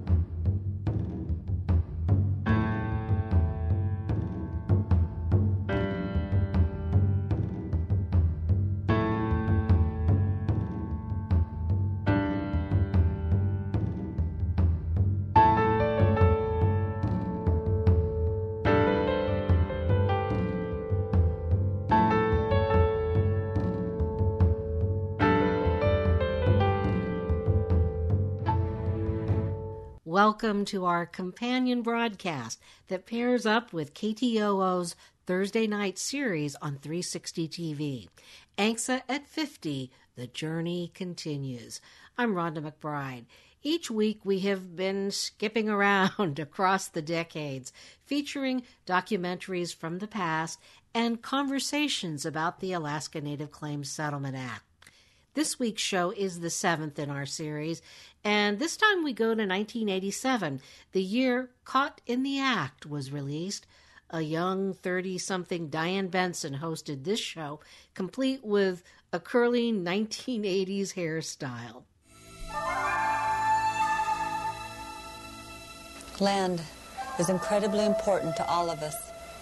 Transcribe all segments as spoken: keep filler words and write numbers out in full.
Welcome to our companion broadcast that pairs up with K T O O's Thursday night series on three sixty T V. ANCSA at fifty, the journey continues. I'm Rhonda McBride. Each week we have been skipping around across the decades, featuring documentaries from the past and conversations about the Alaska Native Claims Settlement Act. This week's show is the seventh in our series, and this time we go to nineteen eighty-seven, the year Caught in the Act was released. A young thirty-something Diane Benson hosted this show, complete with a curly nineteen eighties hairstyle. Land is incredibly important to all of us,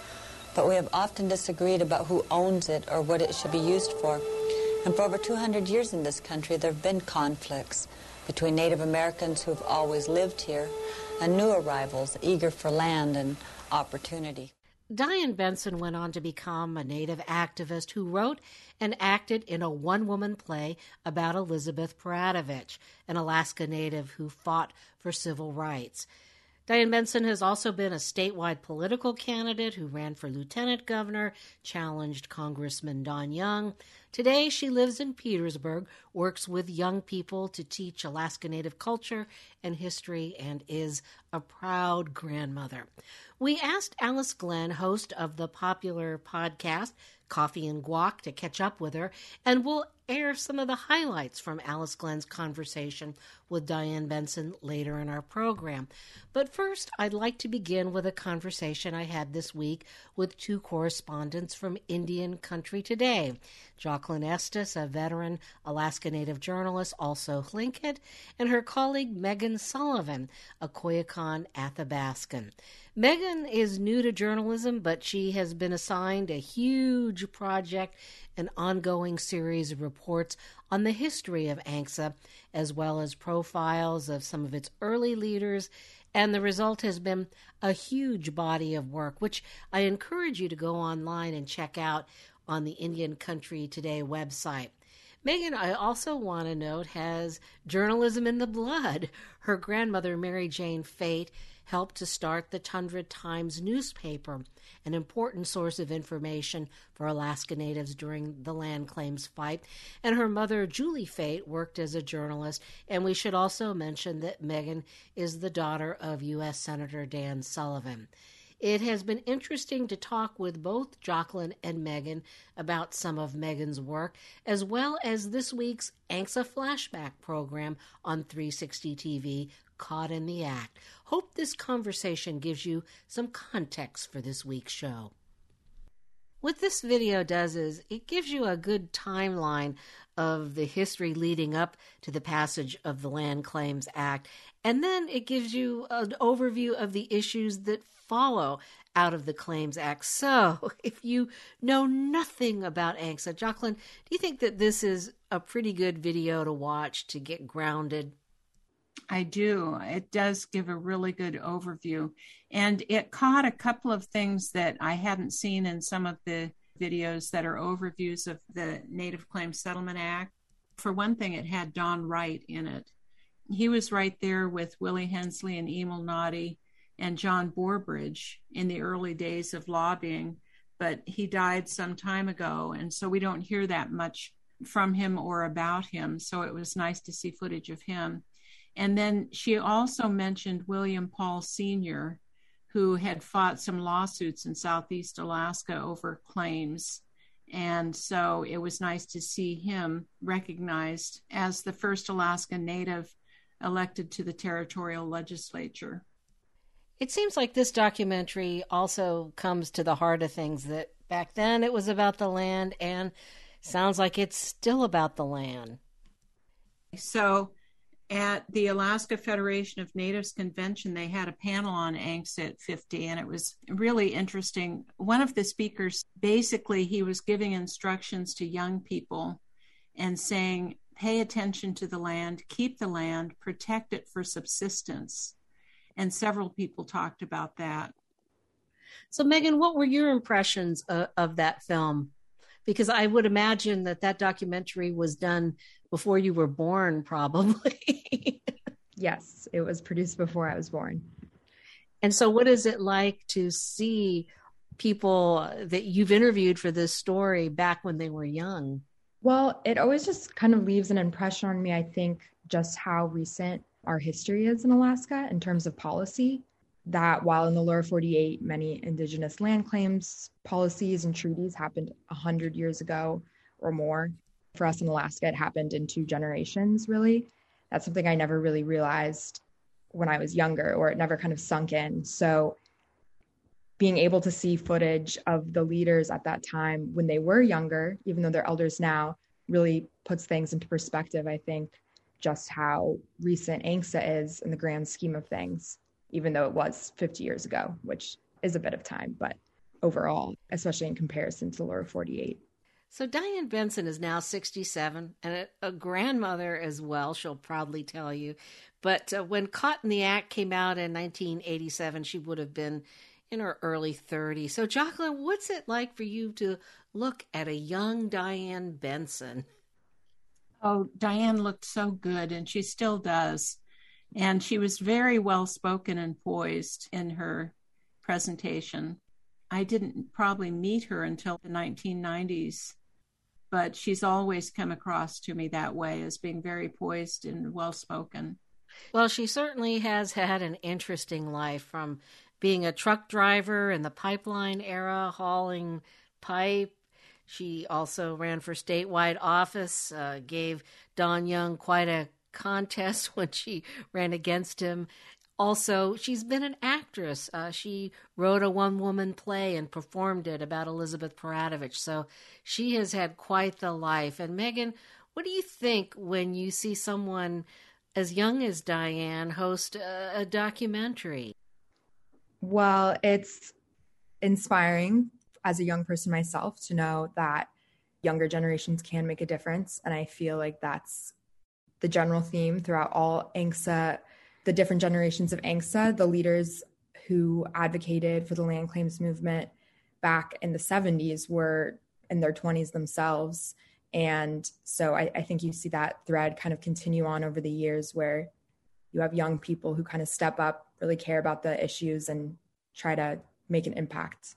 but we have often disagreed about who owns it or what it should be used for. And for over two hundred years in this country, there have been conflicts between Native Americans who have always lived here and new arrivals eager for land and opportunity. Diane Benson went on to become a Native activist who wrote and acted in a one-woman play about Elizabeth Peradovich, an Alaska Native who fought for civil rights. Diane Benson has also been a statewide political candidate who ran for lieutenant governor, challenged Congressman Don Young. Today, she lives in Petersburg, works with young people to teach Alaska Native culture and history, and is a proud grandmother. We asked Alice Glenn, host of the popular podcast Coffee and Guac, to catch up with her, and we'll air some of the highlights from Alice Glenn's conversation with Diane Benson later in our program. But first, I'd like to begin with a conversation I had this week with two correspondents from Indian Country Today. Jocelyn Estes, a veteran Alaska Native journalist, also Tlingit, and her colleague Megan Sullivan, a Koyukon Athabascan. Megan is new to journalism, but she has been assigned a huge project, an ongoing series of reports on the history of ANCSA, as well as profiles of some of its early leaders, and the result has been a huge body of work, which I encourage you to go online and check out on the Indian Country Today website. Megan, I also want to note, has journalism in the blood. Her grandmother, Mary Jane Fate, helped to start the Tundra Times newspaper, an important source of information for Alaska Natives during the land claims fight. And her mother, Julie Fate, worked as a journalist. And we should also mention that Megan is the daughter of U S Senator Dan Sullivan. It has been interesting to talk with both Jocelyn and Megan about some of Megan's work, as well as this week's ANCSA Flashback program on three sixty T V, Caught in the Act. Hope this conversation gives you some context for this week's show. What this video does is it gives you a good timeline of the history leading up to the passage of the Land Claims Act, and then it gives you an overview of the issues that follow out of the Claims Act. So, if you know nothing about ANCSA, Jocelyn, do you think that this is a pretty good video to watch to get grounded? I do. It does give a really good overview. And it caught a couple of things that I hadn't seen in some of the videos that are overviews of the Native Claims Settlement Act. For one thing, it had Don Wright in it. He was right there with Willie Hensley and Emil Noddy and John Borbridge in the early days of lobbying, but he died some time ago, and so we don't hear that much from him or about him, so it was nice to see footage of him. And then she also mentioned William Paul Senior, who had fought some lawsuits in Southeast Alaska over claims. And so it was nice to see him recognized as the first Alaskan Native elected to the territorial legislature. It seems like this documentary also comes to the heart of things, that back then it was about the land, and sounds like it's still about the land. So At the Alaska Federation of Natives Convention, they had a panel on Angst at fifty, and it was really interesting. One of the speakers, basically, he was giving instructions to young people and saying, pay attention to the land, keep the land, protect it for subsistence. And several people talked about that. So, Megan, what were your impressions of, of that film? Because I would imagine that that documentary was done before you were born, probably. Yes, it was produced before I was born. And so what is it like to see people that you've interviewed for this story back when they were young? Well, it always just kind of leaves an impression on me, I think, just how recent our history is in Alaska in terms of policy. That while in the lower forty-eight, many indigenous land claims, policies, and treaties happened one hundred years ago or more. For us in Alaska, it happened in two generations, really. That's something I never really realized when I was younger, or it never kind of sunk in. So being able to see footage of the leaders at that time when they were younger, even though they're elders now, really puts things into perspective, I think, just how recent Angst is in the grand scheme of things, even though it was fifty years ago, which is a bit of time, but overall, especially in comparison to the lower forty-eight. So Diane Benson is now sixty-seven and a, a grandmother as well, she'll proudly tell you. But uh, when Caught in the Act came out in nineteen eighty-seven, she would have been in her early thirties. So Jacqueline, what's it like for you to look at a young Diane Benson? Oh, Diane looked so good, and she still does. And she was very well spoken and poised in her presentation. I didn't probably meet her until the nineteen nineties, but she's always come across to me that way, as being very poised and well spoken. Well, she certainly has had an interesting life, from being a truck driver in the pipeline era, hauling pipe. She also ran for statewide office, uh, gave Don Young quite a contest when she ran against him. Also, she's been an actress. Uh, she wrote a one-woman play and performed it about Elizabeth Peratrovich. So she has had quite the life. And Megan, what do you think when you see someone as young as Diane host a, a documentary? Well, it's inspiring as a young person myself to know that younger generations can make a difference. And I feel like that's the general theme throughout all Angst, the different generations of Angst, the leaders who advocated for the land claims movement back in the seventies were in their twenties themselves. And so I, I think you see that thread kind of continue on over the years, where you have young people who kind of step up, really care about the issues, and try to make an impact.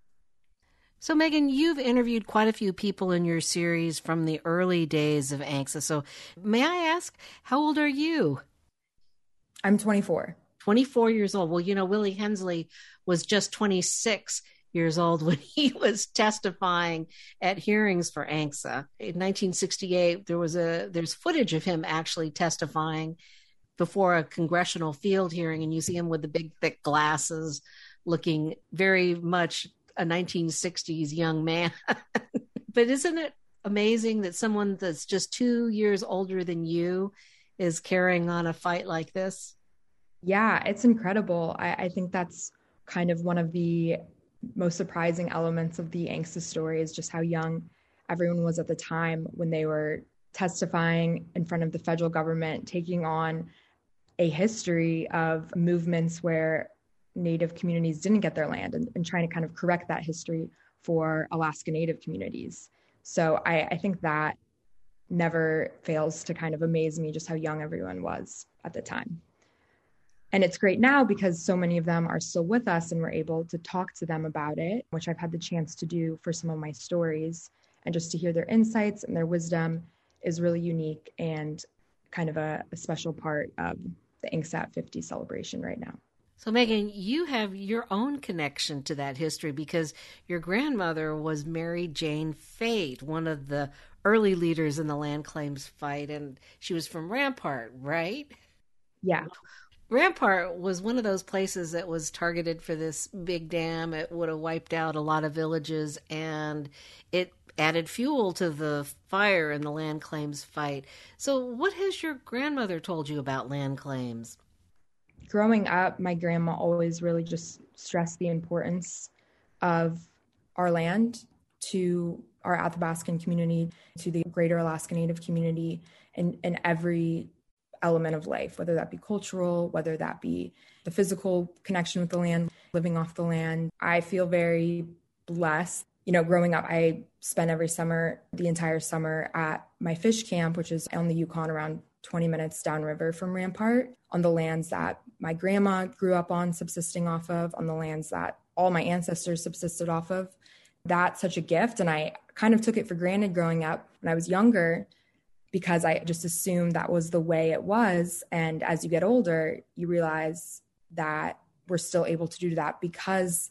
So, Megan, you've interviewed quite a few people in your series from the early days of Angst. So may I ask, how old are you? I'm twenty-four. twenty-four years old. Well, you know, Willie Hensley was just twenty-six years old when he was testifying at hearings for Angst. In nineteen sixty-eight, there was a there's footage of him actually testifying before a congressional field hearing, and you see him with the big, thick glasses, looking very much a nineteen sixties young man. But isn't it amazing that someone that's just two years older than you is carrying on a fight like this? Yeah, it's incredible. I, I think that's kind of one of the most surprising elements of the Angst story, is just how young everyone was at the time when they were testifying in front of the federal government, taking on a history of movements where Native communities didn't get their land, and, and trying to kind of correct that history for Alaska Native communities. So I, I think that never fails to kind of amaze me, just how young everyone was at the time. And it's great now because so many of them are still with us, and we're able to talk to them about it, which I've had the chance to do for some of my stories. And just to hear their insights and their wisdom is really unique and kind of a, a special part of the Angst at fifty celebration right now. So, Megan, you have your own connection to that history because your grandmother was Mary Jane Fate, one of the early leaders in the land claims fight, and she was from Rampart, right? Yeah. Rampart was one of those places that was targeted for this big dam. It would have wiped out a lot of villages, and it added fuel to the fire in the land claims fight. So what has your grandmother told you about land claims? Growing up, my grandma always really just stressed the importance of our land to our Athabascan community, to the greater Alaska Native community, and in every element of life, whether that be cultural, whether that be the physical connection with the land, living off the land. I feel very blessed. You know, growing up, I spent every summer, the entire summer at my fish camp, which is on the Yukon around twenty minutes downriver from Rampart, on the lands that my grandma grew up on, subsisting off of, on the lands that all my ancestors subsisted off of. That's such a gift. And I kind of took it for granted growing up when I was younger, because I just assumed that was the way it was. And as you get older, you realize that we're still able to do that because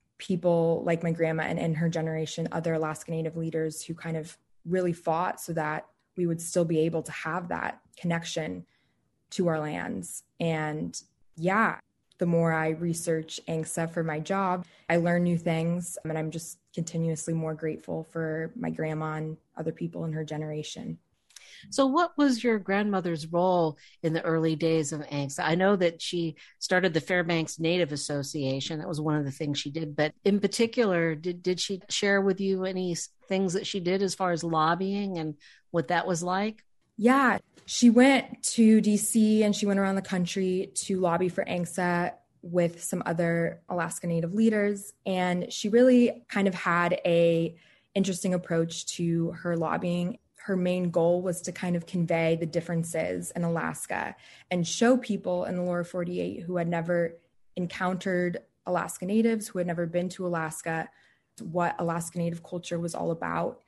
people like my grandma and in her generation, other Alaska Native leaders who kind of really fought so that we would still be able to have that connection to our lands. And yeah, the more I research A N C S A for my job, I learn new things, and I'm just continuously more grateful for my grandma and other people in her generation. So what was your grandmother's role in the early days of A N C S A? I know that she started the Fairbanks Native Association. That was one of the things she did. But in particular, did, did she share with you any things that she did as far as lobbying and what that was like? Yeah, she went to D C and she went around the country to lobby for A N C S A with some other Alaska Native leaders. And she really kind of had a interesting approach to her lobbying. Her main goal was to kind of convey the differences in Alaska and show people in the lower forty-eight who had never encountered Alaska Natives, who had never been to Alaska, what Alaska Native culture was all about.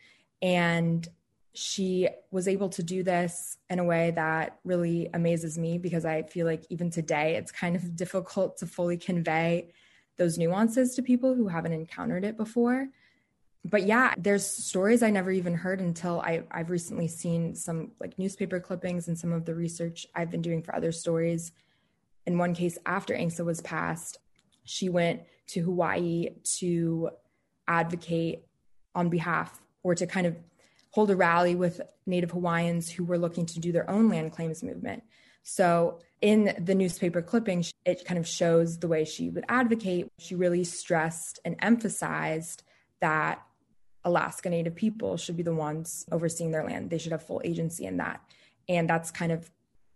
And she was able to do this in a way that really amazes me, because I feel like even today it's kind of difficult to fully convey those nuances to people who haven't encountered it before. But yeah, there's stories I never even heard until I, I've recently seen some like newspaper clippings and some of the research I've been doing for other stories. In one case, after A N C S A was passed, she went to Hawaii to advocate on behalf, or to kind of hold a rally with Native Hawaiians who were looking to do their own land claims movement. So in the newspaper clipping, it kind of shows the way she would advocate. She really stressed and emphasized that Alaska Native people should be the ones overseeing their land. They should have full agency in that. And that's kind of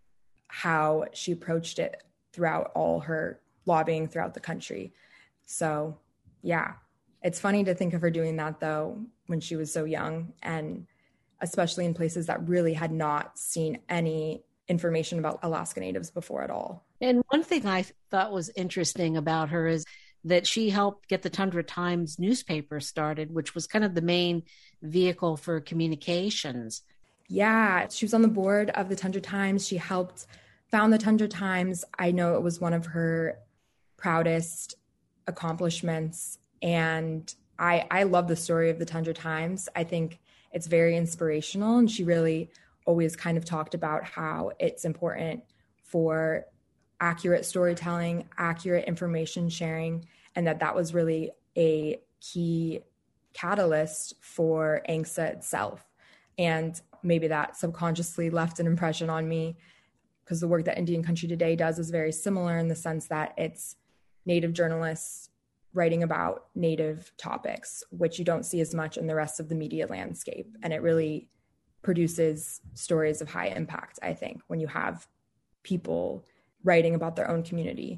how she approached it throughout all her lobbying throughout the country. So yeah, it's funny to think of her doing that though, when she was so young, and especially in places that really had not seen any information about Alaska Natives before at all. And one thing I thought was interesting about her is that she helped get the Tundra Times newspaper started, which was kind of the main vehicle for communications. Yeah, she was on the board of the Tundra Times. She helped found the Tundra Times. I know it was one of her proudest accomplishments. And I, I love the story of the Tundra Times. I think it's very inspirational. And she really always kind of talked about how it's important for accurate storytelling, accurate information sharing, and that that was really a key catalyst for A N C S A itself. And maybe that subconsciously left an impression on me, because the work that Indian Country Today does is very similar in the sense that it's Native journalists writing about Native topics, which you don't see as much in the rest of the media landscape. And it really produces stories of high impact, I think, when you have people writing about their own community.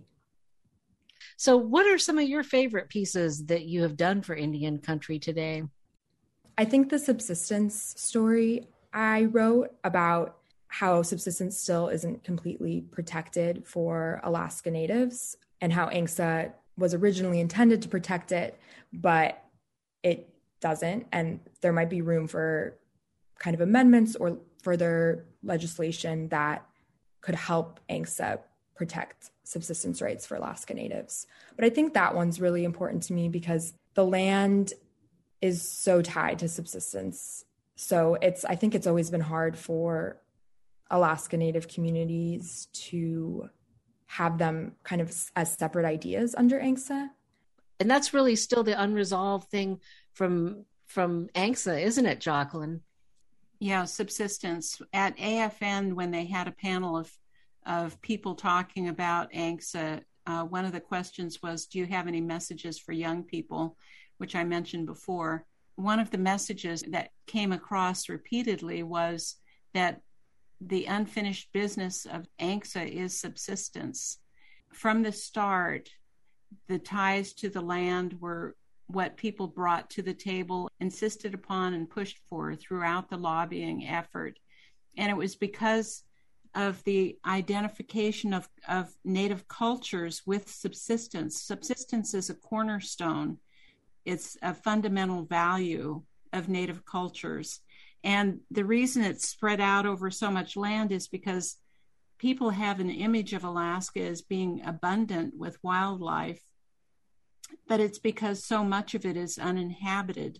So what are some of your favorite pieces that you have done for Indian Country Today? I think the subsistence story I wrote about how subsistence still isn't completely protected for Alaska Natives, and how A N C S A was originally intended to protect it, but it doesn't. And there might be room for kind of amendments or further legislation that could help A N C S A protect subsistence rights for Alaska Natives. But I think that one's really important to me because the land is so tied to subsistence. So it's, I think it's always been hard for Alaska Native communities to have them kind of as separate ideas under A N C S A. And that's really still the unresolved thing from from ANCSA, isn't it, Jacqueline? Yeah, subsistence. At A F N, when they had a panel of, of people talking about ANCSA, uh, one of the questions was, do you have any messages for young people, which I mentioned before. One of the messages that came across repeatedly was that the unfinished business of ANCSA is subsistence. From the start, the ties to the land were what people brought to the table, insisted upon, and pushed for throughout the lobbying effort. And it was because of the identification of, of Native cultures with subsistence. Subsistence is a cornerstone. It's a fundamental value of Native cultures. And the reason it's spread out over so much land is because people have an image of Alaska as being abundant with wildlife, but it's because so much of it is uninhabited.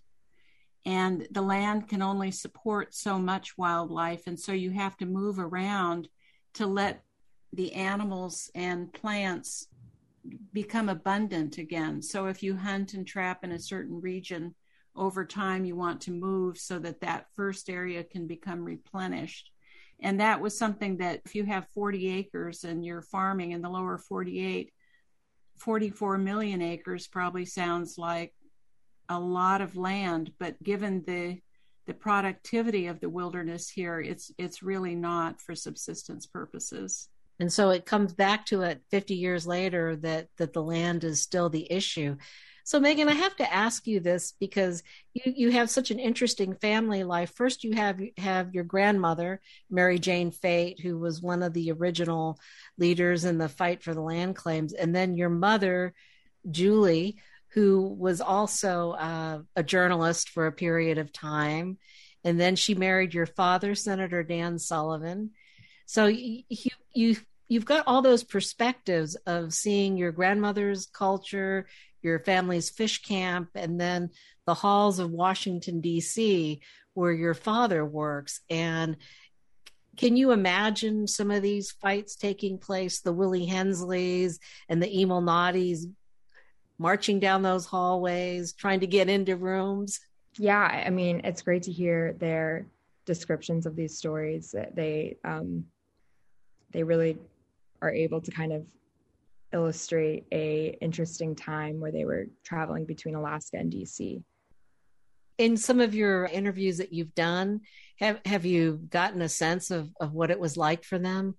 And the land can only support so much wildlife. And so you have to move around to let the animals and plants become abundant again. So if you hunt and trap in a certain region, over time you want to move so that that first area can become replenished. And that was something that if you have forty acres and you're farming in the lower forty-eight, forty-four million acres probably sounds like a lot of land, but given the the productivity of the wilderness here, it's it's really not for subsistence purposes. And so it comes back to it fifty years later that that the land is still the issue. So Megan, I have to ask you this because you, you have such an interesting family life. First, you have have your grandmother, Mary Jane Fate, who was one of the original leaders in the fight for the land claims. And then your mother, Julie, who was also uh, a journalist for a period of time. And then she married your father, Senator Dan Sullivan. So you, you, you, you've got all those perspectives of seeing your grandmother's culture, your family's fish camp, and then the halls of Washington, D C, where your father works. And can you imagine some of these fights taking place, the Willie Hensleys and the Emil Noddies marching down those hallways, trying to get into rooms? Yeah, I mean, it's great to hear their descriptions of these stories. They um, they really are able to kind of illustrate a interesting time where they were traveling between Alaska and D C. In some of your interviews that you've done, have have you gotten a sense of, of what it was like for them?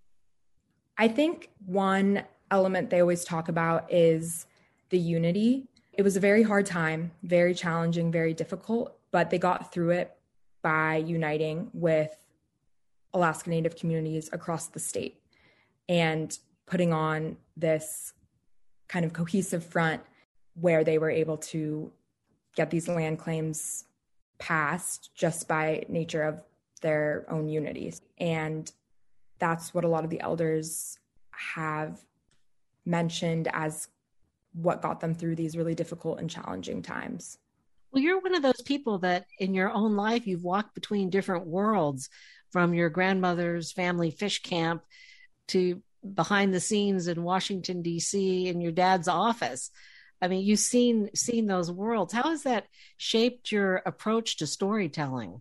I think one element they always talk about is the unity. It was a very hard time, very challenging, very difficult, but they got through it by uniting with Alaska Native communities across the state and putting on this kind of cohesive front where they were able to get these land claims passed just by nature of their own unities. And that's what a lot of the elders have mentioned as what got them through these really difficult and challenging times. Well, you're one of those people that in your own life, you've walked between different worlds, from your grandmother's family fish camp to behind the scenes in Washington, D C, in your dad's office. I mean, you've seen seen those worlds. How has that shaped your approach to storytelling?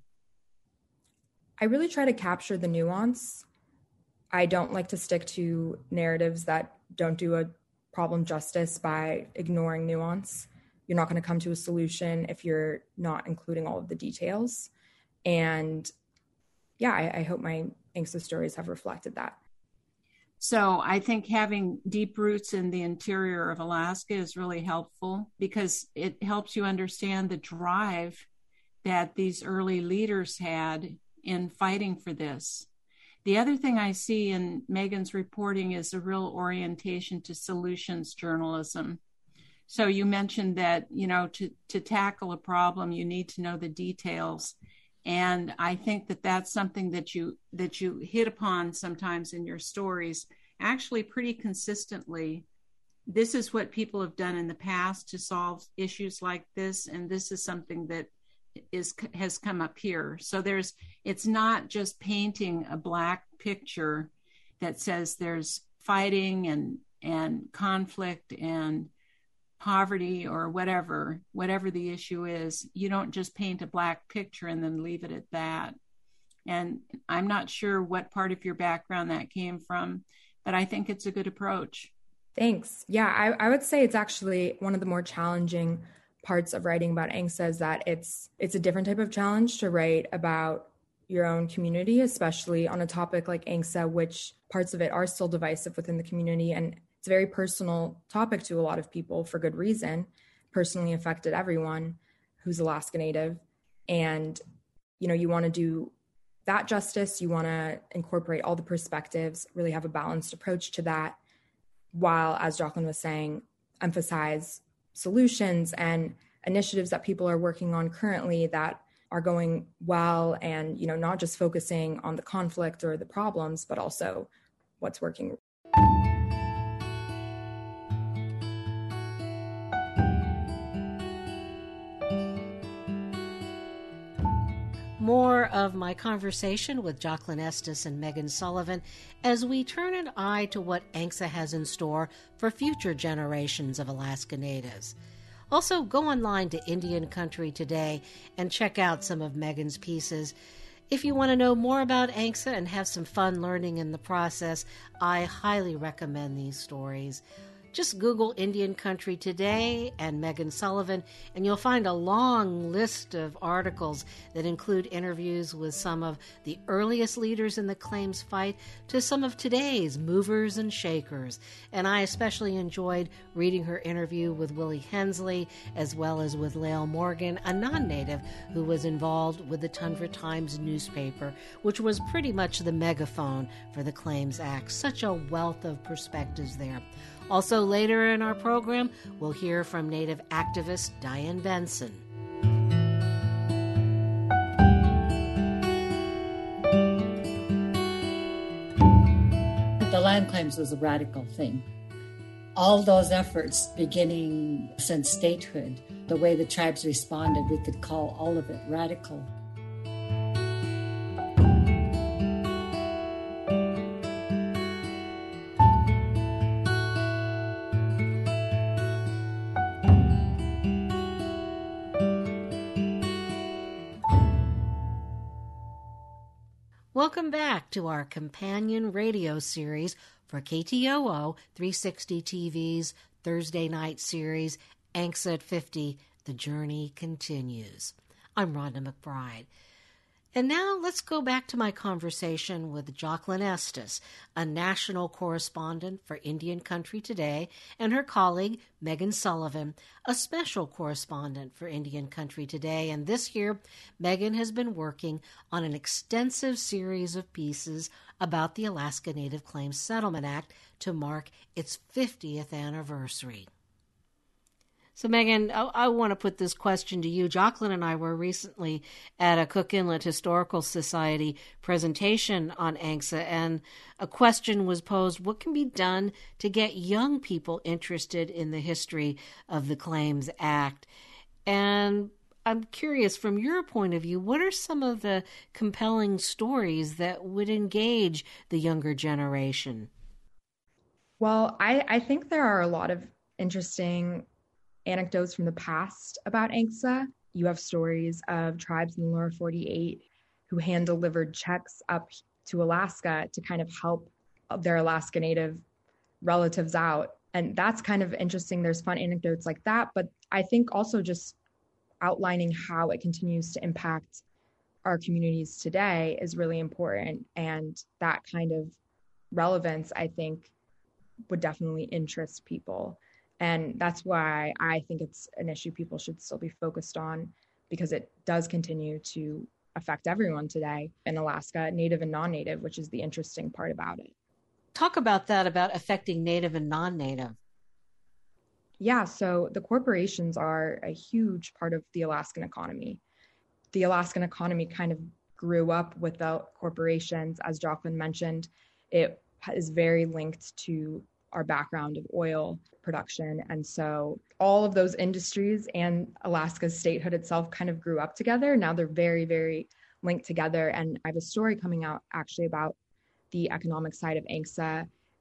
I really try to capture the nuance. I don't like to stick to narratives that don't do a problem justice by ignoring nuance. You're not going to come to a solution if you're not including all of the details. And yeah, I, I hope my ANCSA stories have reflected that. So I think having deep roots in the interior of Alaska is really helpful because it helps you understand the drive that these early leaders had in fighting for this. The other thing I see in Megan's reporting is a real orientation to solutions journalism. So you mentioned that, you know, to, to tackle a problem, you need to know the details. And I think that that's something that you that you hit upon sometimes in your stories, actually pretty consistently. This is what people have done in the past to solve issues like this, and this is something that is has come up here. So there's it's not just painting a black picture that says there's fighting and and conflict and poverty or whatever, whatever the issue is. You don't just paint a black picture and then leave it at that. And I'm not sure what part of your background that came from, but I think it's a good approach. Thanks. Yeah, I, I would say it's actually one of the more challenging parts of writing about A N C S A is that it's it's a different type of challenge to write about your own community, especially on a topic like A N C S A, which parts of it are still divisive within the community. And it's a very personal topic to a lot of people for good reason. Personally affected everyone who's Alaska Native. And, you know, you want to do that justice. You want to incorporate all the perspectives, really have a balanced approach to that, while, as Jocelyn was saying, emphasize solutions and initiatives that people are working on currently that are going well, and, you know, not just focusing on the conflict or the problems, but also what's working. More of my conversation with Jocelyn Estes and Megan Sullivan as we turn an eye to what A N C S A has in store for future generations of Alaska Natives. Also, go online to Indian Country Today and check out some of Megan's pieces. If you want to know more about A N C S A and have some fun learning in the process, I highly recommend these stories. Just Google Indian Country Today and Megan Sullivan, and you'll find a long list of articles that include interviews with some of the earliest leaders in the claims fight to some of today's movers and shakers. And I especially enjoyed reading her interview with Willie Hensley, as well as with Lael Morgan, a non-native who was involved with the Tundra Times newspaper, which was pretty much the megaphone for the Claims Act. Such a wealth of perspectives there. Also, later in our program, we'll hear from Native activist Diane Benson. The land claims was a radical thing. All those efforts beginning since statehood, the way the tribes responded, we could call all of it radical. Welcome back to our companion radio series for K T O O three sixty T V's Thursday night series, A N C S A at fifty, The Journey Continues. I'm Rhonda McBride. And now let's go back to my conversation with Jocelyn Estes, a national correspondent for Indian Country Today, and her colleague, Megan Sullivan, a special correspondent for Indian Country Today. And this year, Megan has been working on an extensive series of pieces about the Alaska Native Claims Settlement Act to mark its fiftieth anniversary. So, Megan, I, I want to put this question to you. Jocelyn and I were recently at a Cook Inlet Historical Society presentation on A N C S A, and a question was posed: what can be done to get young people interested in the history of the Claims Act? And I'm curious, from your point of view, what are some of the compelling stories that would engage the younger generation? Well, I, I think there are a lot of interesting anecdotes from the past about A N C S A. You have stories of tribes in the lower forty-eight who hand-delivered checks up to Alaska to kind of help their Alaska Native relatives out. And that's kind of interesting. There's fun anecdotes like that, but I think also just outlining how it continues to impact our communities today is really important. And that kind of relevance, I think, would definitely interest people. And that's why I think it's an issue people should still be focused on, because it does continue to affect everyone today in Alaska, Native and non-Native, which is the interesting part about it. Talk about that, about affecting Native and non-Native. Yeah, so the corporations are a huge part of the Alaskan economy. The Alaskan economy kind of grew up without corporations. As Jocelyn mentioned, it is very linked to our background of oil production. And so all of those industries and Alaska's statehood itself kind of grew up together. Now they're very, very linked together. And I have a story coming out actually about the economic side of A N C S A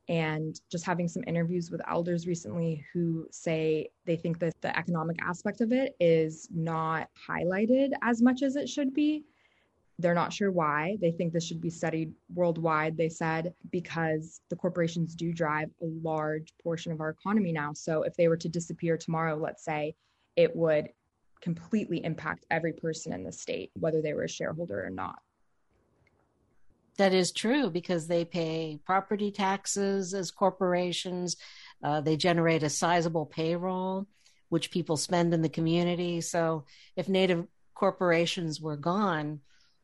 And just having some interviews with elders recently who say they think that the economic aspect of it is not highlighted as much as it should be. They're not sure why. They think this should be studied worldwide, they said, because the corporations do drive a large portion of our economy now. So if they were to disappear tomorrow, let's say, it would completely impact every person in the state, whether they were a shareholder or not. That is true, because they pay property taxes as corporations. Uh, they generate a sizable payroll, which people spend in the community. So if Native corporations were gone,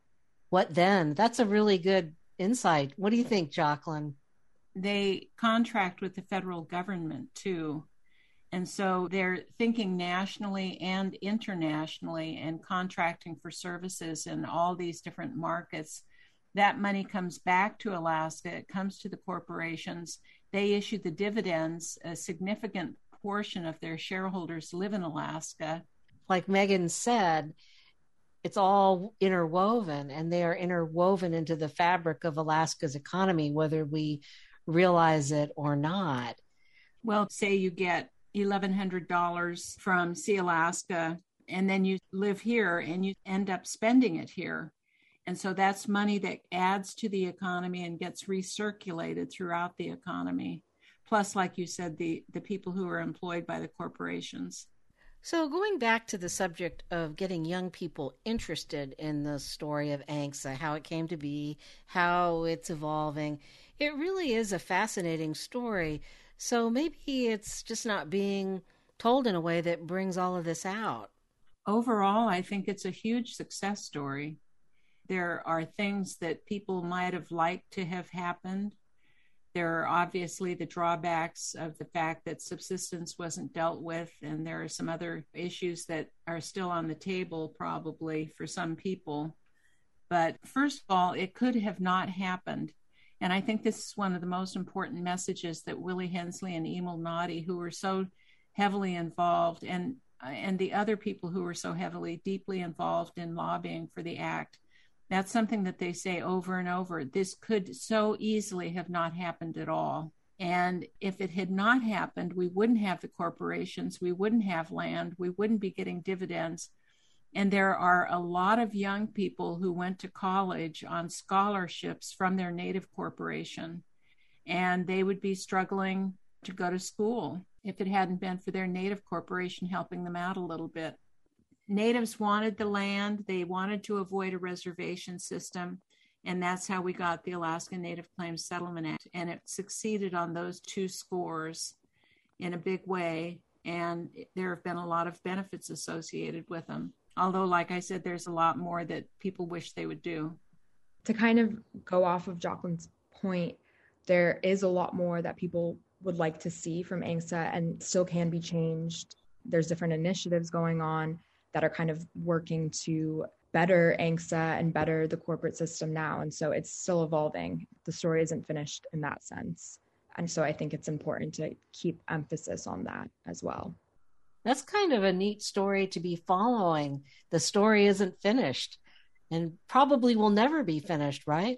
what then? That's a really good insight. What do you think, Jocelyn? They contract with the federal government too. And so they're thinking nationally and internationally and contracting for services in all these different markets. That money comes back to Alaska. It comes to the corporations. They issue the dividends. A significant portion of their shareholders live in Alaska. Like Megan said, it's all interwoven, and they are interwoven into the fabric of Alaska's economy, whether we realize it or not. Well, say you get eleven hundred dollars from Sealaska, and then you live here and you end up spending it here. And so that's money that adds to the economy and gets recirculated throughout the economy. Plus, like you said, the, the people who are employed by the corporations. So going back to the subject of getting young people interested in the story of ANCSA, how it came to be, how it's evolving, it really is a fascinating story. So maybe it's just not being told in a way that brings all of this out. Overall, I think it's a huge success story. There are things that people might have liked to have happened. There are obviously the drawbacks of the fact that subsistence wasn't dealt with, and there are some other issues that are still on the table probably for some people. But first of all, it could have not happened. And I think this is one of the most important messages that Willie Hensley and Emil Noddy, who were so heavily involved, and and the other people who were so heavily, deeply involved in lobbying for the act, that's something that they say over and over. This could so easily have not happened at all. And if it had not happened, we wouldn't have the corporations, we wouldn't have land, we wouldn't be getting dividends. And there are a lot of young people who went to college on scholarships from their native corporation, and they would be struggling to go to school if it hadn't been for their native corporation helping them out a little bit. Natives wanted the land. They wanted to avoid a reservation system. And that's how we got the Alaska Native Claims Settlement Act. And it succeeded on those two scores in a big way. And there have been a lot of benefits associated with them. Although, like I said, there's a lot more that people wish they would do. To kind of go off of Jocelyn's point, there is a lot more that people would like to see from ANCSA and still can be changed. There's different initiatives going on that are kind of working to better ANCSA and better the corporate system now. And so it's still evolving. The story isn't finished in that sense. And so I think it's important to keep emphasis on that as well. That's kind of a neat story to be following. The story isn't finished and probably will never be finished, right?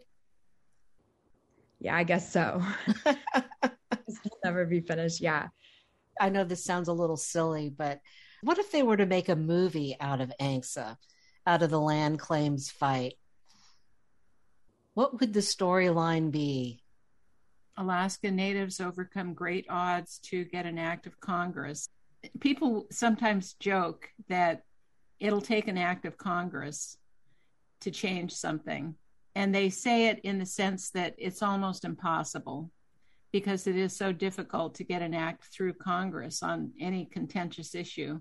Yeah, I guess so. It'll never be finished, yeah. I know this sounds a little silly, but what if they were to make a movie out of ANCSA, out of the land claims fight? What would the storyline be? Alaska Natives overcome great odds to get an act of Congress. People sometimes joke that it'll take an act of Congress to change something. And they say it in the sense that it's almost impossible because it is so difficult to get an act through Congress on any contentious issue.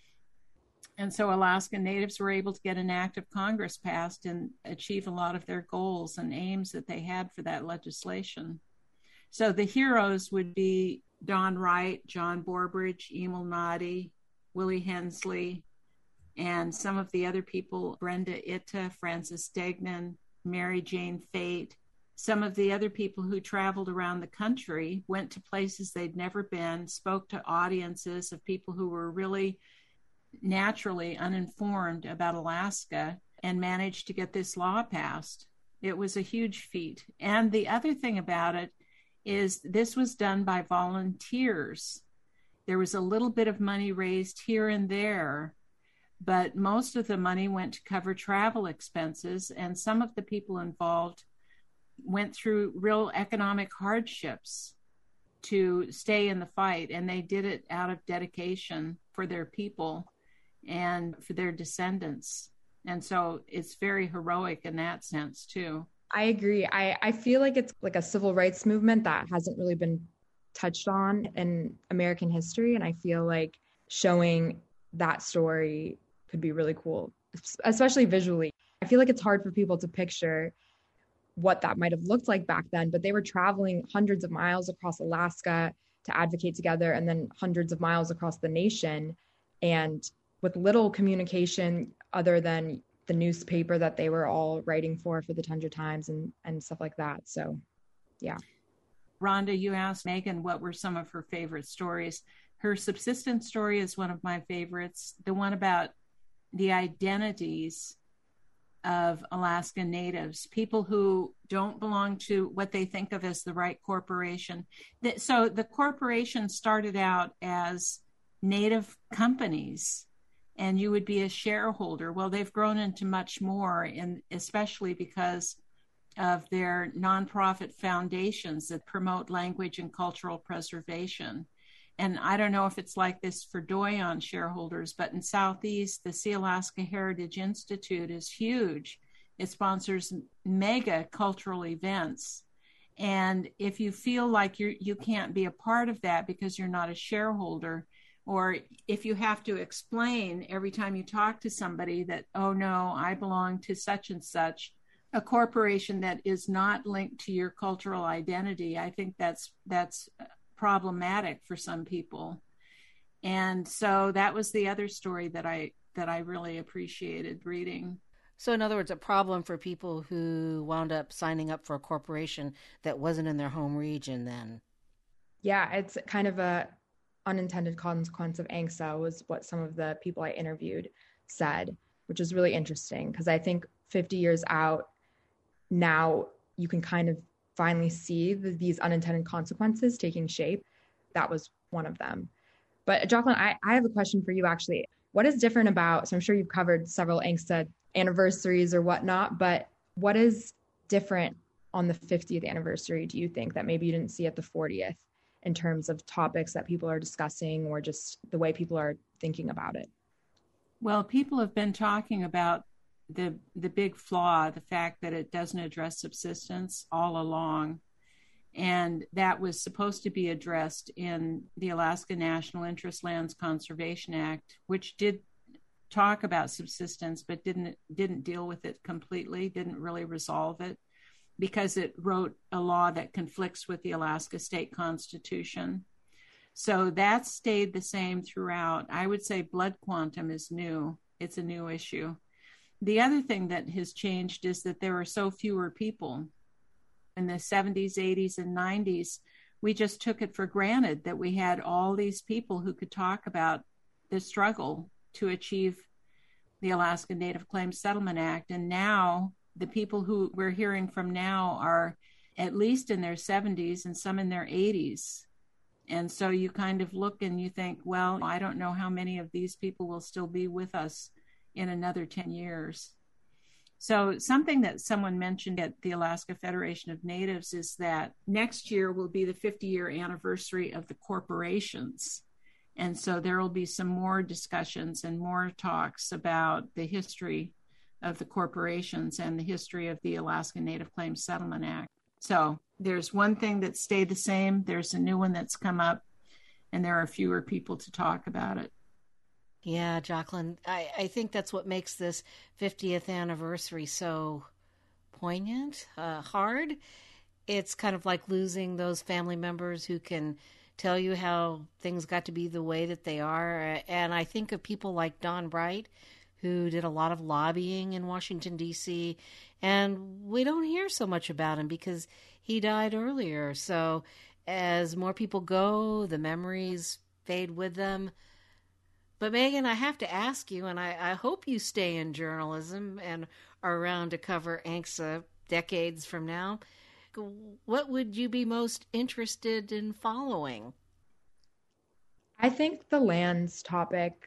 And so Alaska Natives were able to get an act of Congress passed and achieve a lot of their goals and aims that they had for that legislation. So the heroes would be Don Wright, John Borbridge, Emil Noddy, Willie Hensley, and some of the other people, Brenda Itta, Francis Degnan, Mary Jane Fate. Some of the other people who traveled around the country, went to places they'd never been, spoke to audiences of people who were really naturally uninformed about Alaska, and managed to get this law passed. It was a huge feat. And the other thing about it is this was done by volunteers. There was a little bit of money raised here and there, but most of the money went to cover travel expenses, and some of the people involved went through real economic hardships to stay in the fight, and they did it out of dedication for their people and for their descendants. And so it's very heroic in that sense too. I agree. I, I feel like it's like a civil rights movement that hasn't really been touched on in American history. And I feel like showing that story could be really cool, especially visually. I feel like it's hard for people to picture what that might have looked like back then, but they were traveling hundreds of miles across Alaska to advocate together, and then hundreds of miles across the nation, and with little communication other than the newspaper that they were all writing for for the Tundra Times and and stuff like that. So yeah. Rhonda, you asked Megan what were some of her favorite stories. Her subsistence story is one of my favorites. The one about the identities of Alaska Natives, people who don't belong to what they think of as the right corporation. So the corporation started out as Native companies, and you would be a shareholder. Well, they've grown into much more, and especially because of their nonprofit foundations that promote language and cultural preservation. And I don't know if it's like this for Doyon shareholders, but in Southeast, the Sealaska Heritage Institute is huge. It sponsors mega cultural events. And if you feel like you you can't be a part of that because you're not a shareholder, or if you have to explain every time you talk to somebody that, oh no, I belong to such and such, a corporation that is not linked to your cultural identity, I think that's that's problematic for some people. And so that was the other story that I that I really appreciated reading. So in other words, a problem for people who wound up signing up for a corporation that wasn't in their home region then. Yeah, it's kind of a unintended consequence of A N C S A was what some of the people I interviewed said, which is really interesting because I think fifty years out now you can kind of finally see the, these unintended consequences taking shape. That was one of them. But Jocelyn, I, I have a question for you actually. What is different about, so I'm sure you've covered several A N C S A anniversaries or whatnot, but what is different on the fiftieth anniversary, do you think, that maybe you didn't see at the fortieth in terms of topics that people are discussing or just the way people are thinking about it? Well, people have been talking about the the big flaw, the fact that it doesn't address subsistence all along. And that was supposed to be addressed in the Alaska National Interest Lands Conservation Act, which did talk about subsistence, but didn't didn't deal with it completely, didn't really resolve it, because it wrote a law that conflicts with the Alaska State Constitution. So that stayed the same throughout. I would say blood quantum is new. It's a new issue. The other thing that has changed is that there are so fewer people. In the seventies, eighties, and nineties, we just took it for granted that we had all these people who could talk about the struggle to achieve the Alaska Native Claims Settlement Act. And now the people who we're hearing from now are at least in their seventies and some in their eighties. And so you kind of look and you think, well, I don't know how many of these people will still be with us in another ten years. So something that someone mentioned at the Alaska Federation of Natives is that next year will be the fifty-year anniversary of the corporations. And so there will be some more discussions and more talks about the history of the corporations and the history of the Alaska Native Claims Settlement Act. So there's one thing that stayed the same, there's a new one that's come up, and there are fewer people to talk about it. Yeah, Jocelyn, I, I think that's what makes this fiftieth anniversary so poignant, uh, hard. It's kind of like losing those family members who can tell you how things got to be the way that they are. And I think of people like Don Bright, who did a lot of lobbying in Washington, D C, and we don't hear so much about him because he died earlier. So as more people go, the memories fade with them. But Megan, I have to ask you, and I, I hope you stay in journalism and are around to cover A N C S A decades from now. what would you be most interested in following? I think the lands topic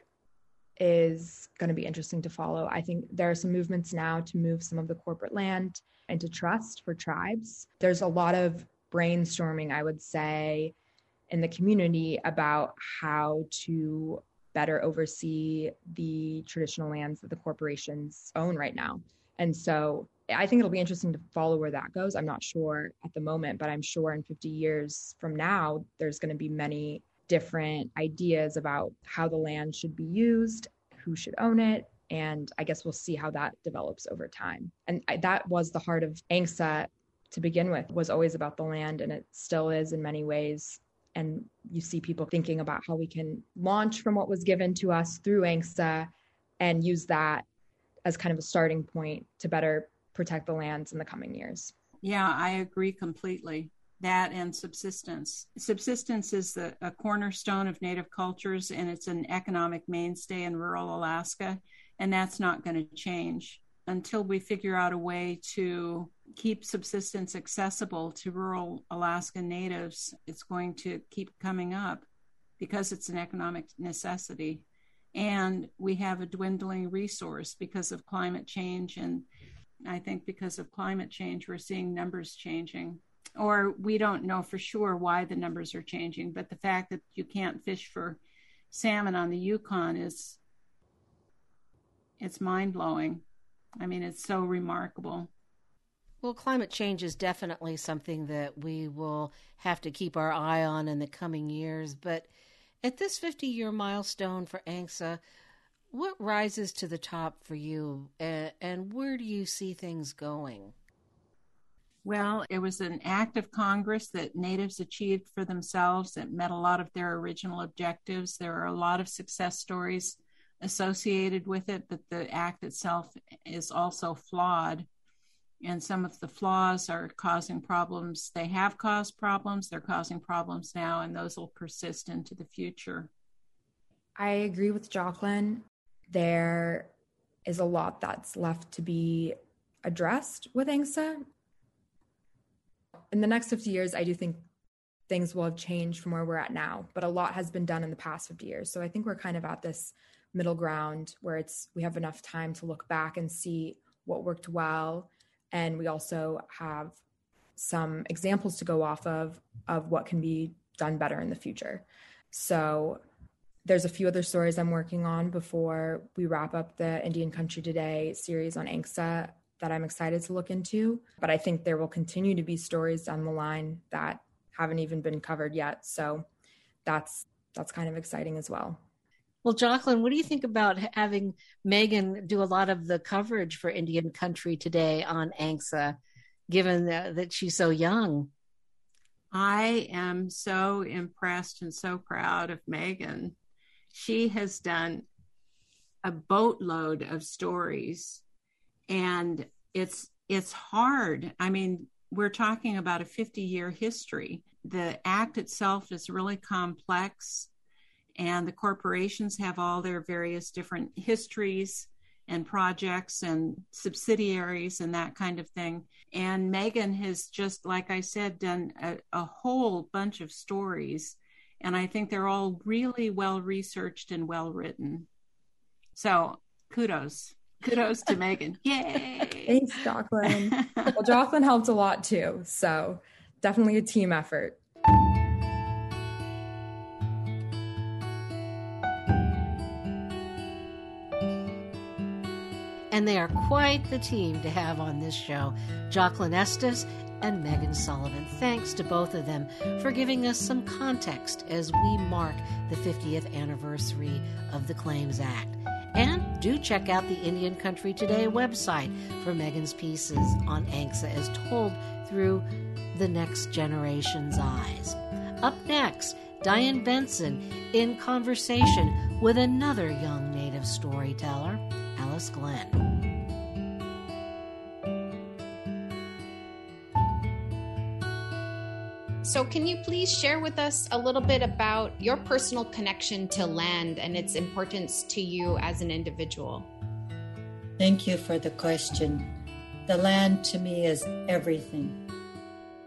is going to be interesting to follow. I think there are some movements now to move some of the corporate land into trust for tribes. There's a lot of brainstorming, I would say, in the community about how to better oversee the traditional lands that the corporations own right now. And so I think it'll be interesting to follow where that goes. I'm not sure at the moment, but I'm sure in fifty years from now, there's going to be many different ideas about how the land should be used, who should own it. And I guess we'll see how that develops over time. And I, that was the heart of ANCSA to begin with, was always about the land, and it still is in many ways. And you see people thinking about how we can launch from what was given to us through ANCSA and use that as kind of a starting point to better protect the lands in the coming years. Yeah, I agree completely. That and subsistence. Subsistence is the, a cornerstone of Native cultures, and it's an economic mainstay in rural Alaska, and that's not going to change until we figure out a way to keep subsistence accessible to rural Alaska Natives. It's going to keep coming up because it's an economic necessity. And we have a dwindling resource because of climate change. And I think because of climate change, we're seeing numbers changing. Or we don't know for sure why the numbers are changing, but the fact that you can't fish for salmon on the Yukon is, it's mind-blowing. I mean, it's so remarkable. Well, climate change is definitely something that we will have to keep our eye on in the coming years. But at this fifty-year milestone for ANCSA, what rises to the top for you, uh, and where do you see things going? Well, it was an act of Congress that Natives achieved for themselves that met a lot of their original objectives. There are a lot of success stories associated with it, but the act itself is also flawed. And some of the flaws are causing problems. They have caused problems. They're causing problems now, and those will persist into the future. I agree with Jocelyn. There is a lot that's left to be addressed with ANCSA. In the next fifty years, I do think things will have changed from where we're at now, but a lot has been done in the past fifty years. So I think we're kind of at this middle ground where it's we have enough time to look back and see what worked well. And we also have some examples to go off of, of what can be done better in the future. So there's a few other stories I'm working on before we wrap up the Indian Country Today series on ANCSA that I'm excited to look into. But I think there will continue to be stories down the line that haven't even been covered yet. So that's that's kind of exciting as well. Well, Jocelyn, what do you think about having Megan do a lot of the coverage for Indian Country Today on ANCSA, given that, that she's so young? I am so impressed and so proud of Megan. She has done a boatload of stories, and it's it's hard. I mean, we're talking about a fifty-year history. The act itself is really complex, and the corporations have all their various different histories and projects and subsidiaries and that kind of thing. And Megan has just, like I said, done a, a whole bunch of stories. And I think they're all really well researched and well written. So kudos. Kudos to Megan. Yay. Thanks, Jocelyn. Well, Jocelyn helped a lot too. So definitely a team effort. And they are quite the team to have on this show. Jocelyn Estes and Megan Sullivan. Thanks to both of them for giving us some context as we mark the fiftieth anniversary of the Claims Act. And do check out the Indian Country Today website for Megan's pieces on ANCSA as told through the next generation's eyes. Up next, Diane Benson in conversation with another young Native storyteller, Alice Glenn. So can you please share with us a little bit about your personal connection to land and its importance to you as an individual? Thank you for the question. The land to me is everything.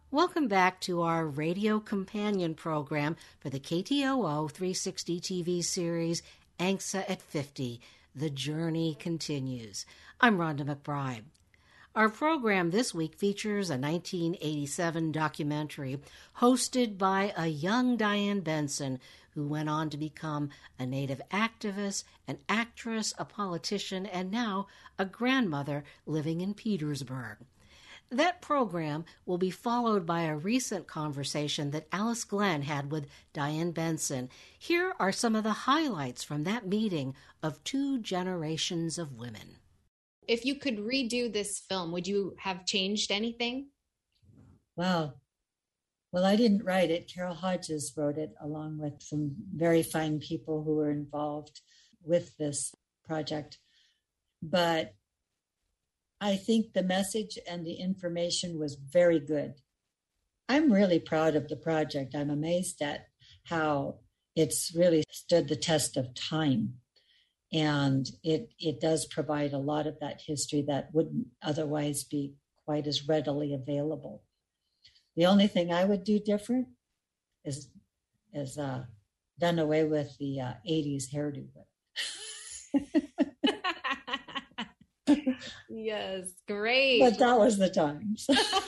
Welcome back to our radio companion program for the K T O O three sixty T V series, ANCSA at fifty. The Journey Continues. I'm Rhonda McBride. Our program this week features a nineteen eighty-seven documentary hosted by a young Diane Benson, who went on to become a Native activist, an actress, a politician, and now a grandmother living in Petersburg. That program will be followed by a recent conversation that Alice Glenn had with Diane Benson. Here are some of the highlights from that meeting of two generations of women. If you could redo this film, would you have changed anything? Wow. Well, I didn't write it. Carol Hodges wrote it along with some very fine people who were involved with this project. But I think the message and the information was very good. I'm really proud of the project. I'm amazed at how it's really stood the test of time. And it, it does provide a lot of that history that wouldn't otherwise be quite as readily available. The only thing I would do different is, is uh, done away with the uh, eighties hairdo. Yes, great. But that was the times.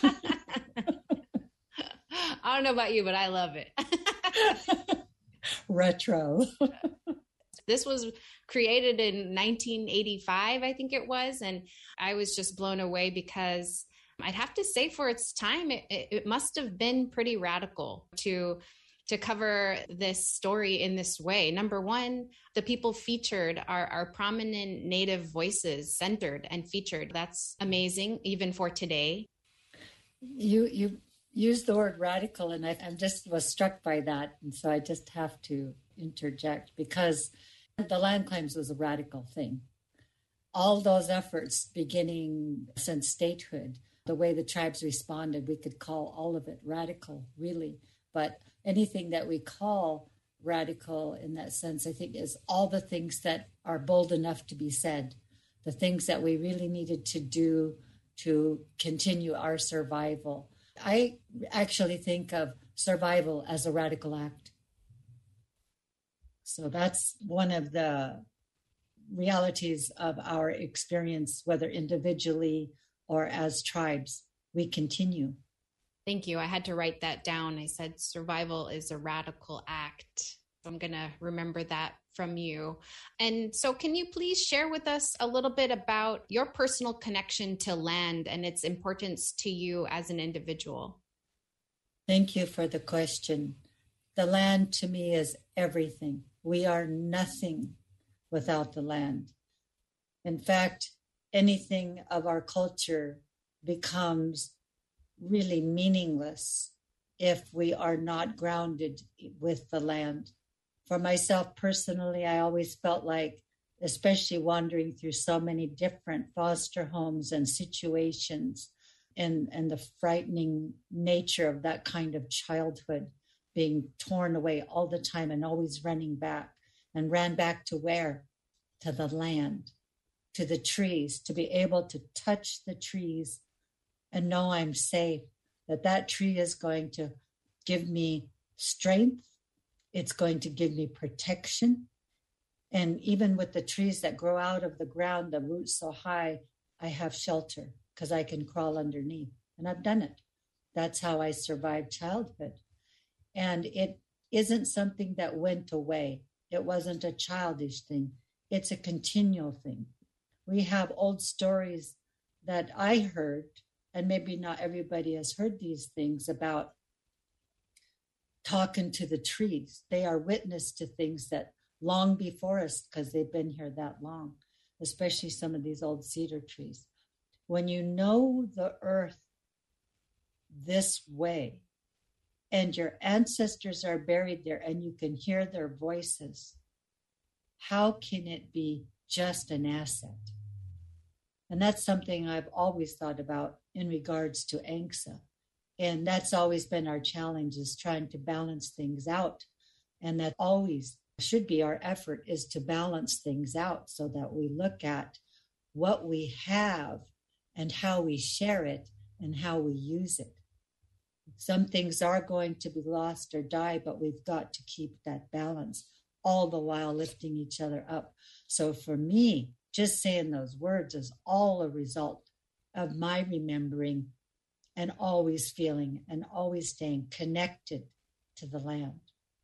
I don't know about you, but I love it. Retro. This was created in nineteen eighty-five, I think it was. And I was just blown away because I'd have to say for its time, it, it must have been pretty radical to to cover this story in this way. Number one, the people featured are, are prominent Native voices, centered and featured. That's amazing, even for today. You you used the word radical, and I, I just was struck by that. And so I just have to interject, because the land claims was a radical thing. All those efforts beginning since statehood, the way the tribes responded, we could call all of it radical, really. But anything that we call radical in that sense, I think, is all the things that are bold enough to be said, the things that we really needed to do to continue our survival. I actually think of survival as a radical act. So that's one of the realities of our experience, whether individually or as tribes. We continue. Thank you. I had to write that down. I said survival is a radical act. I'm going to remember that from you. And so can you please share with us a little bit about your personal connection to land and its importance to you as an individual? Thank you for the question. The land to me is everything. We are nothing without the land. In fact, anything of our culture becomes really meaningless if we are not grounded with the land. For myself personally, I always felt like, especially wandering through so many different foster homes and situations, and, and the frightening nature of that kind of childhood, being torn away all the time and always running back, and ran back to where? To the land, to the trees, to be able to touch the trees and know I'm safe, that that tree is going to give me strength. It's going to give me protection. And even with the trees that grow out of the ground, the roots so high, I have shelter because I can crawl underneath. And I've done it. That's how I survived childhood. And it isn't something that went away. It wasn't a childish thing. It's a continual thing. We have old stories that I heard, and maybe not everybody has heard these things, about talking to the trees. They are witness to things that long before us, because they've been here that long, especially some of these old cedar trees. When you know the earth this way, and your ancestors are buried there, and you can hear their voices, how can it be just an asset? And that's something I've always thought about in regards to ANCSA. And that's always been our challenge, is trying to balance things out. And that always should be our effort, is to balance things out so that we look at what we have and how we share it and how we use it. Some things are going to be lost or die, but we've got to keep that balance, all the while lifting each other up. So for me, just saying those words is all a result of my remembering and always feeling and always staying connected to the land.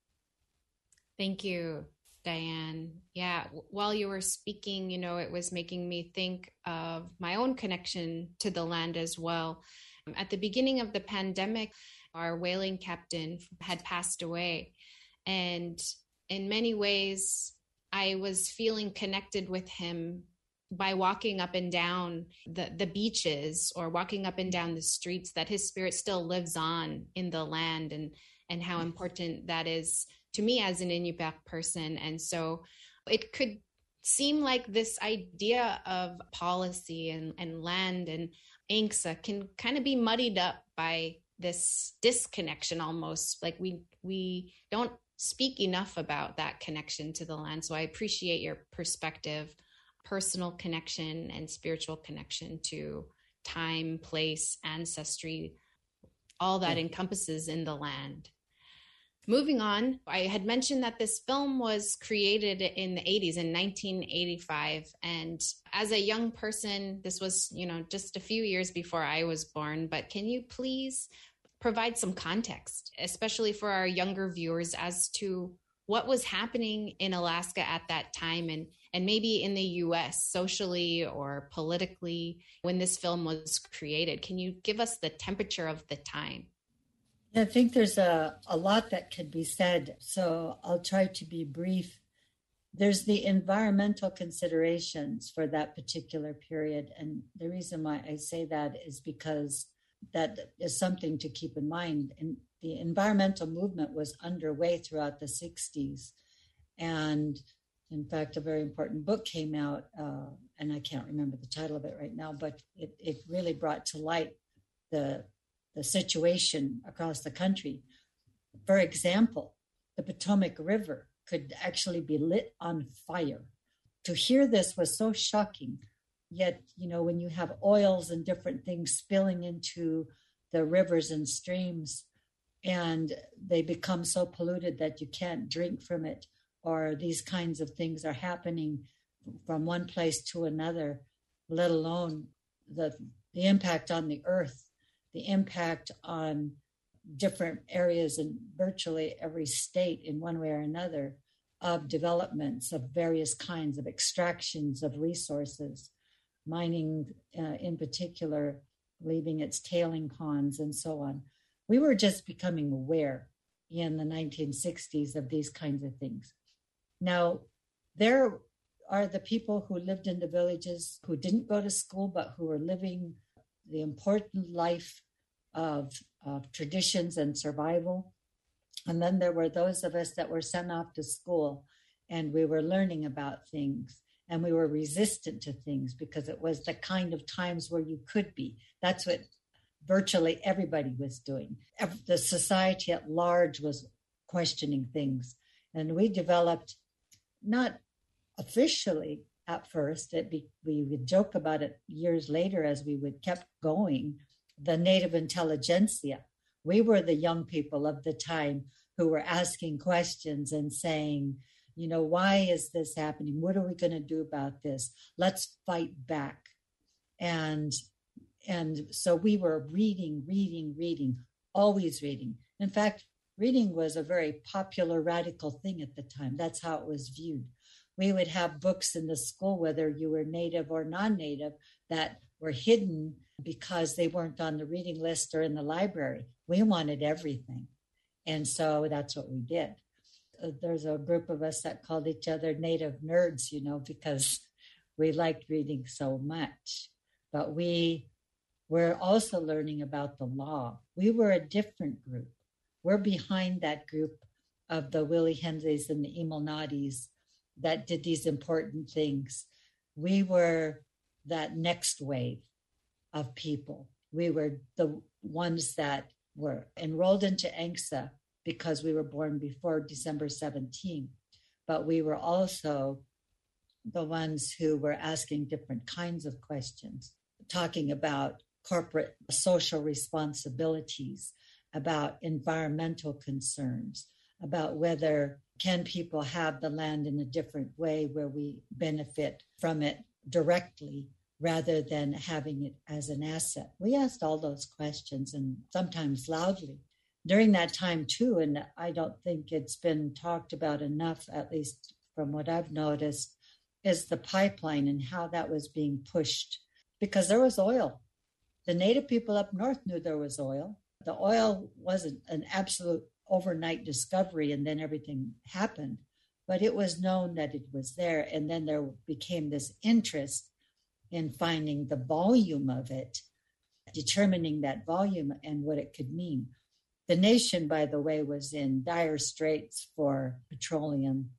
Thank you, Diane. Yeah, while you were speaking, you know, it was making me think of my own connection to the land as well. At the beginning of the pandemic, our whaling captain had passed away. And in many ways, I was feeling connected with him by walking up and down the, the beaches or walking up and down the streets, that his spirit still lives on in the land, and, and how important that is to me as an Inupiaq person. And so it could seem like this idea of policy and, and land and Aingsa can kind of be muddied up by this disconnection almost. Like we we don't speak enough about that connection to the land. So I appreciate your perspective, personal connection and spiritual connection to time, place, ancestry, all that encompasses in the land. Moving on, I had mentioned that this film was created in the eighties, in nineteen eighty-five. And as a young person, this was, you know, just a few years before I was born. But can you please provide some context, especially for our younger viewers, as to what was happening in Alaska at that time, and, and maybe in the U S socially or politically when this film was created? Can you give us the temperature of the time? I think there's a, a lot that could be said, so I'll try to be brief. There's the environmental considerations for that particular period. And the reason why I say that is because that is something to keep in mind. And the environmental movement was underway throughout the sixties. And in fact, a very important book came out, uh, and I can't remember the title of it right now, but it, it really brought to light the the situation across the country. For example, the Potomac River could actually be lit on fire. To hear this was so shocking. Yet, you know, when you have oils and different things spilling into the rivers and streams, and they become so polluted that you can't drink from it, or these kinds of things are happening from one place to another, let alone the the impact on the earth, the impact on different areas in virtually every state in one way or another of developments of various kinds of extractions of resources, mining uh, in particular, leaving its tailing ponds and so on. We were just becoming aware in the nineteen sixties of these kinds of things. Now, there are the people who lived in the villages who didn't go to school, but who were living the important life of, of traditions and survival. And then there were those of us that were sent off to school, and we were learning about things, and we were resistant to things because it was the kind of times where you could be. That's what virtually everybody was doing. The society at large was questioning things. And we developed, not officially at first, it be, we would joke about it years later as we would kept going, the Native intelligentsia. We were the young people of the time who were asking questions and saying, you know, why is this happening? What are we going to do about this? Let's fight back. And and so we were reading, reading, reading, always reading. In fact, reading was a very popular radical thing at the time. That's how it was viewed. We would have books in the school, whether you were Native or non-Native, that were hidden because they weren't on the reading list or in the library. We wanted everything. And so that's what we did. There's a group of us that called each other Native nerds, you know, because we liked reading so much. But we were also learning about the law. We were a different group. We're behind that group of the Willie Henleys and the Imalnatis that did these important things. We were that next wave of people. We were the ones that were enrolled into Aingsa because we were born before December seventeenth, but we were also the ones who were asking different kinds of questions, talking about corporate social responsibilities about environmental concerns, about whether can people have the land in a different way where we benefit from it directly rather than having it as an asset. We asked all those questions, and sometimes loudly. During that time too, and I don't think it's been talked about enough, at least from what I've noticed, is the pipeline and how that was being pushed, because there was oil. The native people up north knew there was oil. The oil wasn't an absolute overnight discovery and then everything happened, but it was known that it was there. And then there became this interest in finding the volume of it, determining that volume and what it could mean. The nation, by the way, was in dire straits for petroleum.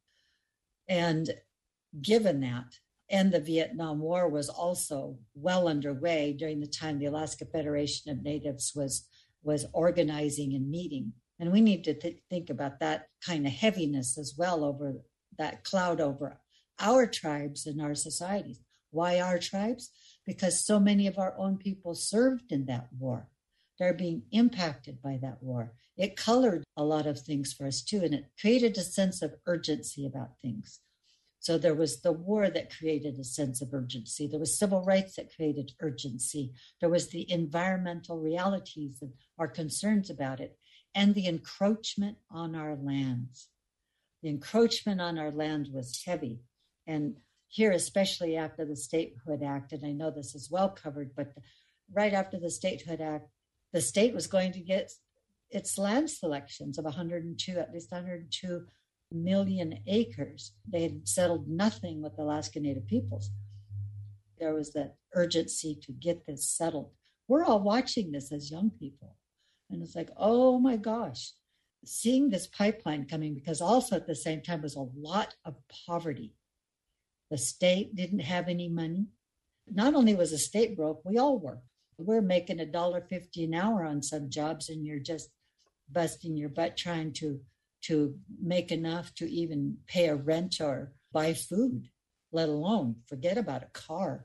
And given that, and the Vietnam War was also well underway during the time the Alaska Federation of Natives was, was organizing and meeting. And we need to th- think about that kind of heaviness as well, over that cloud over our tribes and our societies. Why our tribes? Because so many of our own people served in that war. They're being impacted by that war. It colored a lot of things for us too, and it created a sense of urgency about things. So there was the war that created a sense of urgency. There was civil rights that created urgency. There was the environmental realities and our concerns about it, and the encroachment on our lands. The encroachment on our land was heavy. And here, especially after the Statehood Act, and I know this is well covered, but the, right after the Statehood Act, the state was going to get its land selections of one hundred two, at least one hundred two million acres. They had settled nothing with Alaska Native peoples. There was that urgency to get this settled. We're all watching this as young people. And it's like, oh my gosh, seeing this pipeline coming, because also at the same time was a lot of poverty. The state didn't have any money. Not only was the state broke, we all were. We're making a dollar fifty an hour on some jobs, and you're just busting your butt trying to to make enough to even pay a rent or buy food, let alone forget about a car.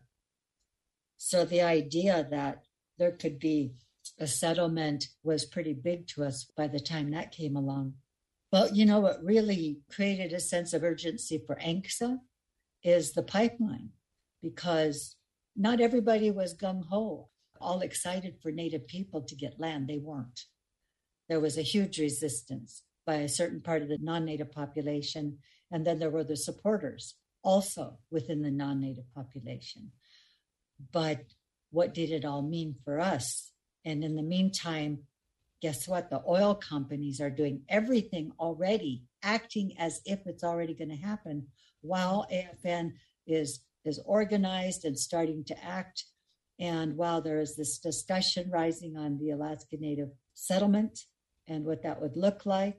So the idea that there could be a settlement was pretty big to us by the time that came along. But you know what really created a sense of urgency for A N C S A is the pipeline, because not everybody was gung-ho, all excited for Native people to get land. They weren't. There was a huge resistance by a certain part of the non-Native population, and then there were the supporters also within the non-Native population. But what did it all mean for us? And in the meantime, guess what? The oil companies are doing everything already, acting as if it's already going to happen, while A F N is, is organized and starting to act. And while there is this discussion rising on the Alaska Native settlement and what that would look like.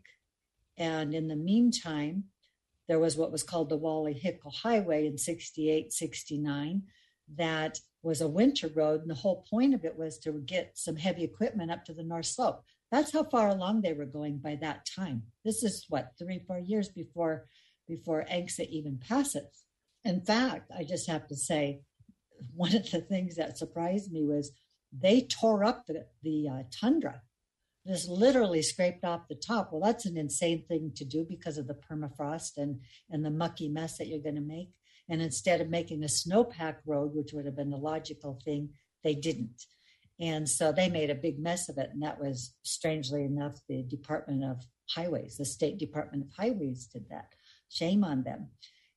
And in the meantime, there was what was called the Wally-Hickle Highway in sixty-eight, sixty-nine, that was a winter road. And the whole point of it was to get some heavy equipment up to the North Slope. That's how far along they were going by that time. This is what, three, four years before, before A N C S A even passes. In fact, I just have to say, one of the things that surprised me was they tore up the, the uh, tundra, just literally scraped off the top. Well, that's an insane thing to do because of the permafrost and, and the mucky mess that you're going to make. And instead of making a snowpack road, which would have been the logical thing, they didn't. And so they made a big mess of it. And that was, strangely enough, the Department of Highways, the State Department of Highways did that. Shame on them.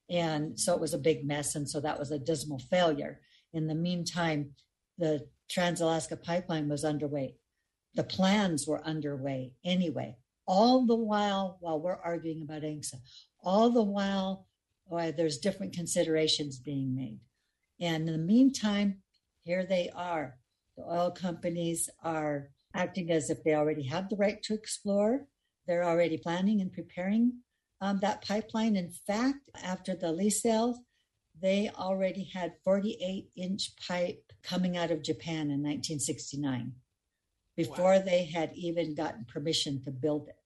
And so it was a big mess. And so that was a dismal failure. In the meantime, the Trans-Alaska Pipeline was underway. The plans were underway anyway. All the while, while we're arguing about A N C S A, all the while, oh, there's different considerations being made. And in the meantime, here they are. The oil companies are acting as if they already have the right to explore. They're already planning and preparing um, that pipeline. In fact, after the lease sales, they already had forty-eight inch pipe coming out of Japan in nineteen sixty-nine before wow. they had even gotten permission to build it.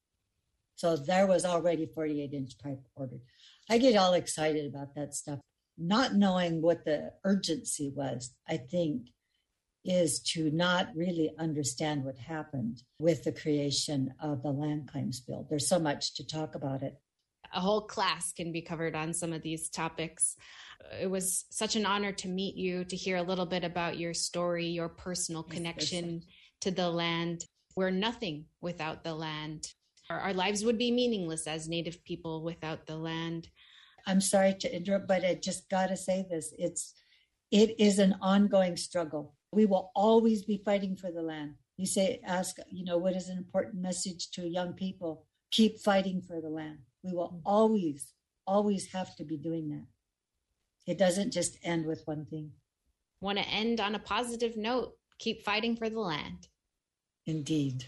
So there was already forty-eight inch pipe ordered. I get all excited about that stuff, not knowing what the urgency was. I think is to not really understand what happened with the creation of the Land Claims Bill. There's so much to talk about it. A whole class can be covered on some of these topics. It was such an honor to meet you, to hear a little bit about your story, your personal yes, connection to the land. We're nothing without the land. Our, our lives would be meaningless as Native people without the land. I'm sorry to interrupt, but I just got to say this. It's, it is an ongoing struggle. We will always be fighting for the land. You say, ask, you know, what is an important message to young people? Keep fighting for the land. We will always, always have to be doing that. It doesn't just end with one thing. Want to end on a positive note. Keep fighting for the land. Indeed.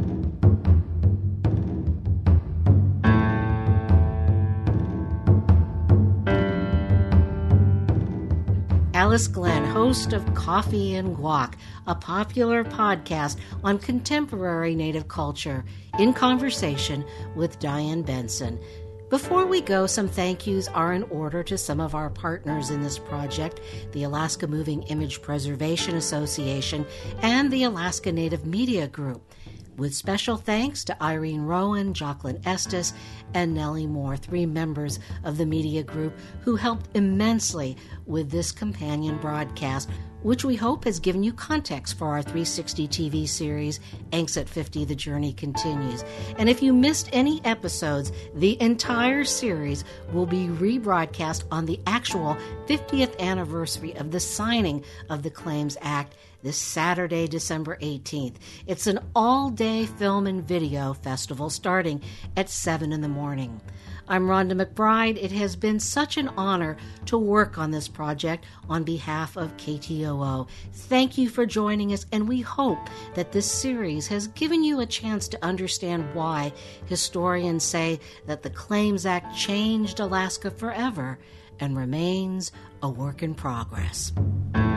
Alice Glenn, host of Coffee and Guac, a popular podcast on contemporary Native culture, in conversation with Diane Benson. Before we go, some thank yous are in order to some of our partners in this project, the Alaska Moving Image Preservation Association and the Alaska Native Media Group, with special thanks to Irene Rowan, Jocelyn Estes, and Nellie Moore, three members of the media group who helped immensely with this companion broadcast, which we hope has given you context for our three sixty T V series, Anks at fifty, The Journey Continues. And if you missed any episodes, the entire series will be rebroadcast on the actual fiftieth anniversary of the signing of the Claims Act this Saturday, December eighteenth. It's an all-day film and video festival starting at seven in the morning. I'm Rhonda McBride. It has been such an honor to work on this project on behalf of K T O O. Thank you for joining us, and we hope that this series has given you a chance to understand why historians say that the Claims Act changed Alaska forever and remains a work in progress.